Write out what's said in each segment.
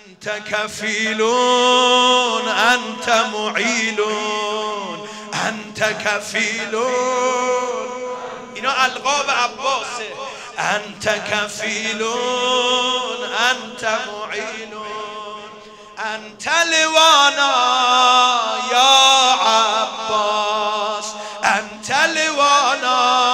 أنت كفيل أنت معيل أنت كفيل. اینا القاب عباسه. أنت كفيل أنت معيل أنت لوانا يا عباس أنت لوانا.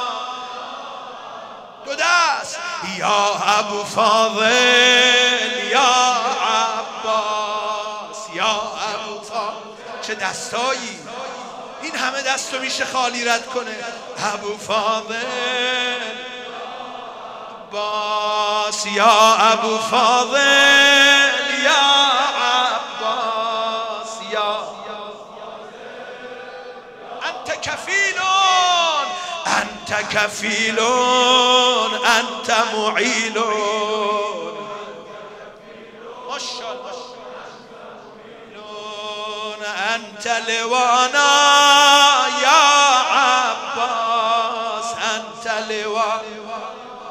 دو دست يا ابو فاضل يا عباس یا ابو فاضل. چه دستایی، این همه دستو میشه خالی رد کنه. ابو فاضل عباس یا ابو فاضل یا عباس یا انت کفیل انت کفیل انت معیل. ماشاءالله. انت لوانا یا عباس انت لوانا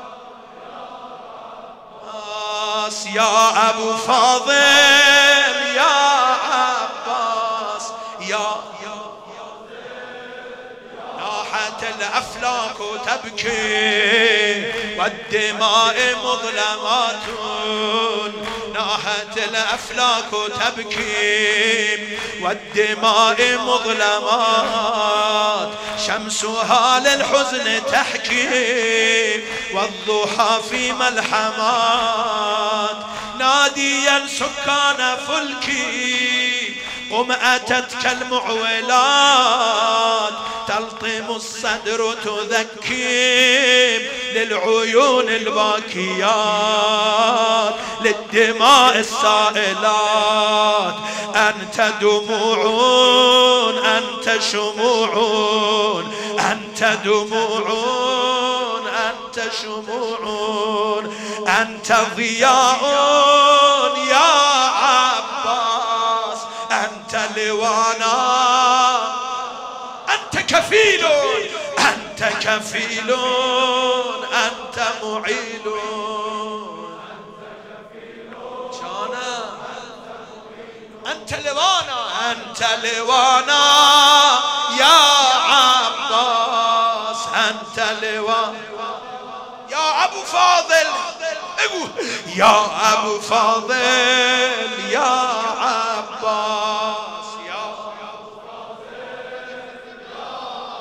یا ابو فاضل یا عباس یا ناحت الافلاك تبكي والدماء مظلمات ناحت الافلاك تبكي والدماء مظلمات شمسها للحزن تحكي والضحى في ملحمات ناديا سكان فلكي قم أتتك المعولات تلطم الصدر تذكي للعيون الباكيات للدماء السائلات. أنت دموع أنت شموع أنت دموع أنت شموع أنت ضياء يا عباس أنت لوانا. أنت كفيل أنت كفيل أنت معيل. جانا أنت لوانا أنت لوانا يا عباس أنت لوانا يا أبو فاضل يا أبو فاضل يا عباس يا أبو فاضل يا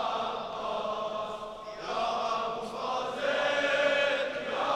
عباس يا أبو فاضل يا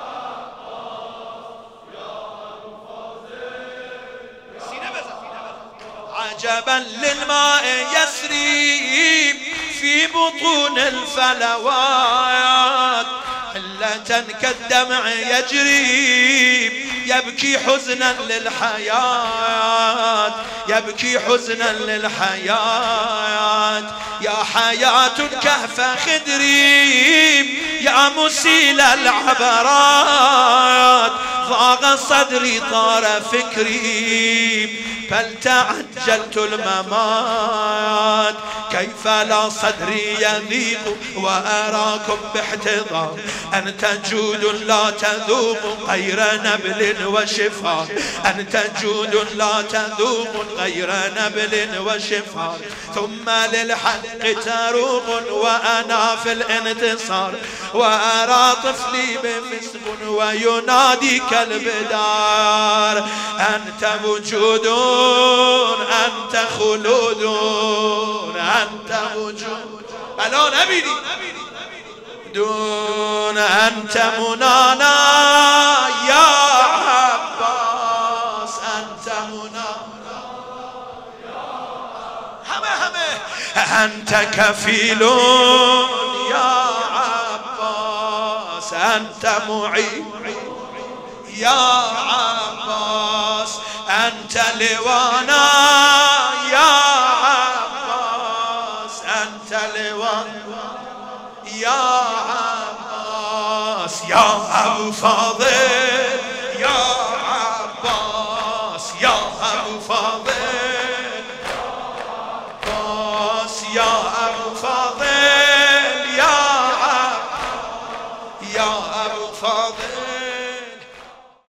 عباس يا أبو فاضل. سينة بزن. عجبا للماء يسري في بطون الفلوات حلة كالدمع يجري يبكي حزنا للحياة يبكي حزنا للحياة. يا حياة كهف خدري يا مسيل العبرات ضاق صدري طار فكري بل تعجلت الممات. كيف لا صدري يضيق وأراكم باحتضار أنت جود لا تذوق غير نبل وشفار أنت جود لا تذوق غير نبل وشفار. ثم للحق تروق وأنا في الانتصار وأرى طفلي بفسق وينادي كالبدار. أنت وجود أنت خلود أنت وجود بلا نبيني دون أنت منانا يا عباس أنت منانا همه أنت كفيل يا عباس أنت معين يا عباس أنت لوانا يا عباس أنت لوانا يا عباس يا أبو فاضل